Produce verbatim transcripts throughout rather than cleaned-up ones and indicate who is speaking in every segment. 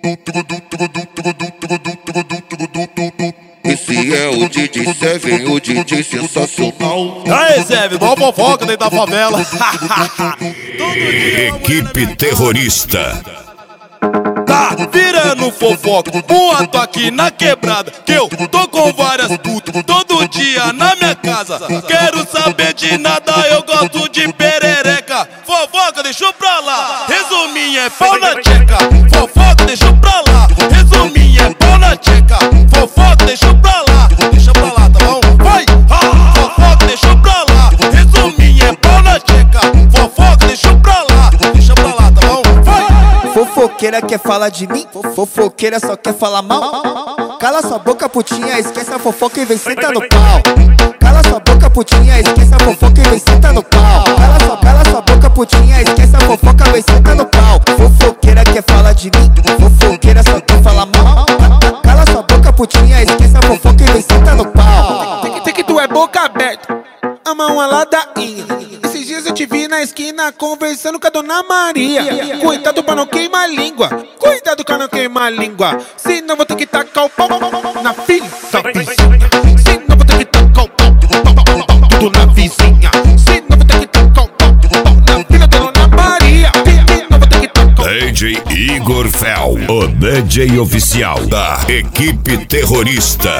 Speaker 1: Esse é o D J Seven, o D J sensacional.
Speaker 2: Aí, Seven, mó fofoca dentro da favela.
Speaker 3: Equipe terrorista.
Speaker 2: Tá virando fofoca, boato aqui na quebrada, que eu tô com várias putas todo dia na minha casa. Quero saber de nada, eu gosto de perereca. Fofoca, deixa pra lá, resuminho é pau na tcheca. Fofoca, deixa pra lá, resuminho é pau na tcheca. Fofoca, deixa pra lá, deixa pra lá, tá bom? Vai! Ah! Fofoca, deixa pra lá, resuminho é pau na tcheca. Fofoca, deixa pra lá, deixa pra lá, tá bom? Vai!
Speaker 4: Fofoqueira quer falar de mim, fofoqueira só quer falar mal. Cala sua boca, putinha, esquece a fofoca e vem sentar no pau. Cala sua boca, putinha, esquece a fofoca e vem sentar no pau. Cala sua, cala sua boca, putinha, esquece a fofoca, vem sentar no pau. Fofoqueira quer falar de mim, fofoqueira só quer falar mal. Cala sua boca, putinha, esquece a fofoca e vem sentar no pau.
Speaker 5: Tem que, tem que tu é boca aberta, ama uma ladainha. Esses dias eu te vi na esquina conversando com a Dona Maria. Cuidado pra não queimar a língua, cuidado pra não queimar a língua. Senão vou ter que tacar o pau na filha da vizinha. Senão vou ter que tacar o pau tudo na vizinha. Senão vou ter que tacar o pau na filha da Dona Maria. Senão vou ter que tacar o pau.
Speaker 3: D J Igor Fel, o D J oficial da equipe terrorista.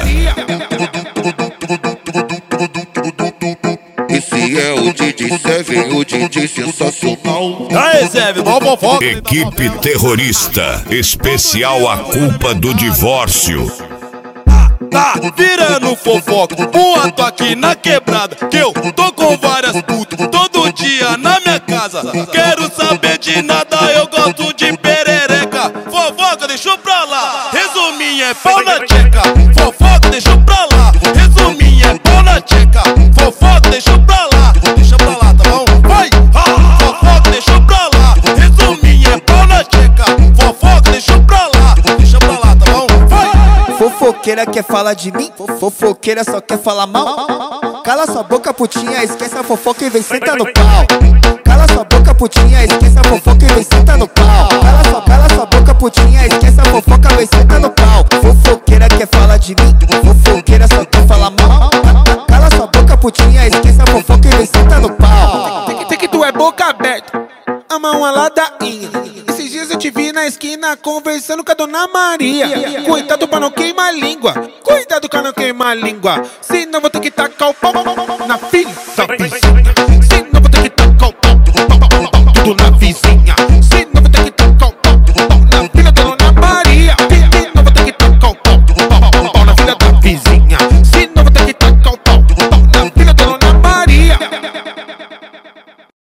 Speaker 1: Esse é o D J Seven, o D J sensacional.
Speaker 2: Aí, Seven, mó fofoca.
Speaker 3: Equipe terrorista, especial A Culpa do Divórcio.
Speaker 2: Tá virando fofoca, boato aqui na quebrada, que eu tô com várias putas todo dia na minha casa. Quero saber de nada, eu gosto de perereca. Fofoca, deixa pra lá, resuminho é pau na tcheca. Fofoca, deixa pra lá, resuminho é pau na tcheca. Fofoca, deixa pra lá, deixa pra lá, tá bom? Vai! Ah! Fofoca, deixa pra lá, resuminho é pau na tcheca. Fofoca, deixa pra lá, deixa pra lá, tá bom? Vai!
Speaker 4: Fofoqueira quer falar de mim, fofoqueira só quer falar mal. Cala sua boca, putinha, esquece a fofoca e vem sentar no pau. Cala sua boca, putinha, esquece a fofoca e vem sentar no pau. Cala sua, cala sua boca, putinha, esquece a fofoca e vem sentar no pau. Fofoqueira quer falar de mim, fofoqueira só quer falar mal. Cala sua boca, putinha, esquece a fofoca e vem sentar no pau.
Speaker 5: Tem que, tem que tu é boca aberta, ama uma ladainha. Esses dias eu te vi na esquina conversando com a Dona Maria. Cuidado pra não queimar a língua, cuidado pra não queimar a língua. Senão vou ter que tacar o pau na filha da vizinha.